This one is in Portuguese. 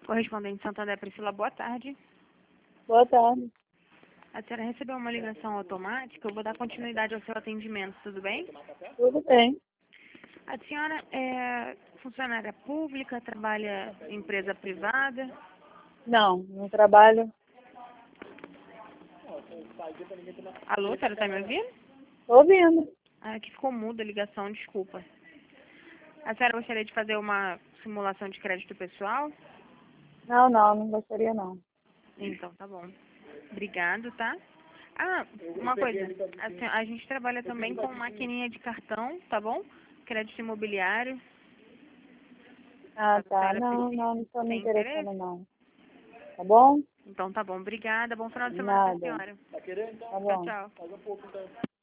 Correspondente Santander Priscila, boa tarde. Boa tarde. A senhora recebeu uma ligação automática, eu vou dar continuidade ao seu atendimento, tudo bem? Tudo bem. A senhora é funcionária pública, trabalha em empresa privada? Não trabalho. Alô, a senhora está me ouvindo? Tô ouvindo. Ah, aqui ficou muda a ligação, desculpa. A senhora gostaria de fazer uma simulação de crédito pessoal? Não gostaria não. Então, tá bom. Obrigado, tá? Ah, uma coisa, a gente trabalha também com maquininha de cartão, tá bom? Crédito imobiliário. Ah, A tá. senhora Não estou me tem interesse? interessando não. Tá bom? Então tá bom, obrigada. Bom final de semana pra Nada. senhora. Tá Tchau, bom. tchau.